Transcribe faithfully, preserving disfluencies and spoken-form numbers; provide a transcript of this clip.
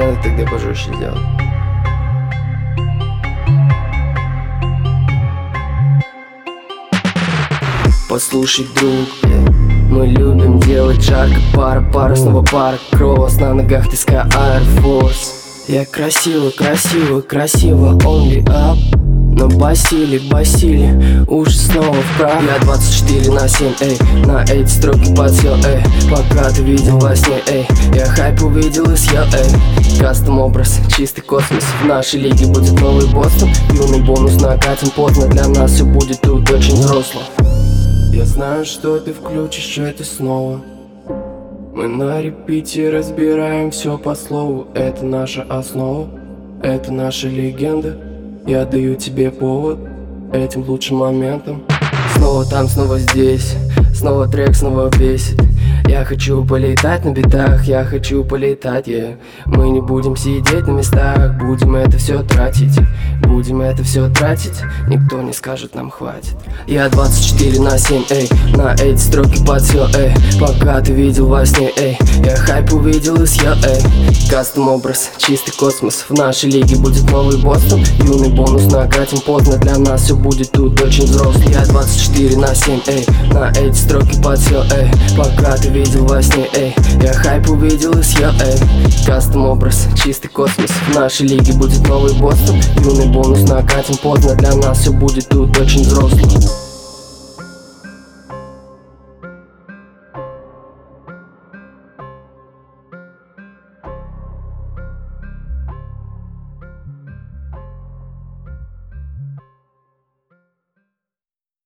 Надо тогда пожестче сделать. Послушай, друг, мы любим делать жарко. Пара, пара, снова пара, кросс. На ногах тиска Air Force. Я красиво, красиво, красиво, only up. Но басили, басили, уши снова вправо. Я двадцать четыре на семь, эй, на эти строки подсел, эй. Пока ты видел во сне, эй, я хайп увидел и съел, эй. Кастом образ, чистый космос. В нашей лиге будет новый Бостон. Юный бонус накатим поздно. Для нас все будет тут очень взросло. Я знаю, что ты включишь это снова. Мы на репите разбираем все по слову. Это наша основа, это наша легенда. Я даю тебе повод этим лучшим моментом. Снова там, снова здесь, снова трек, снова бесит. Я хочу полетать на битах, я хочу полетать, yeah. Мы не будем сидеть на местах, будем это все тратить. Будем это все тратить, никто не скажет нам хватит. Я двадцать четыре на семь, эй, на эти строки подсел, эй. Пока ты видел во сне, эй, я хайп увидел и съел, эй. Кастом образ, чистый космос. В нашей лиге будет новый Бостон. Юный бонус накатим поздно. Для нас все будет тут очень взрослый. Я двадцать четыре на семь, эй, на эти строки подсел, эй. Пока ты видел во сне, эй, я хайп увидел и съел, эй. Кастом образ, чистый космос. В нашей лиге будет новый Бостон. Юный бонус накатим поздно. Для нас все будет тут очень взрослый.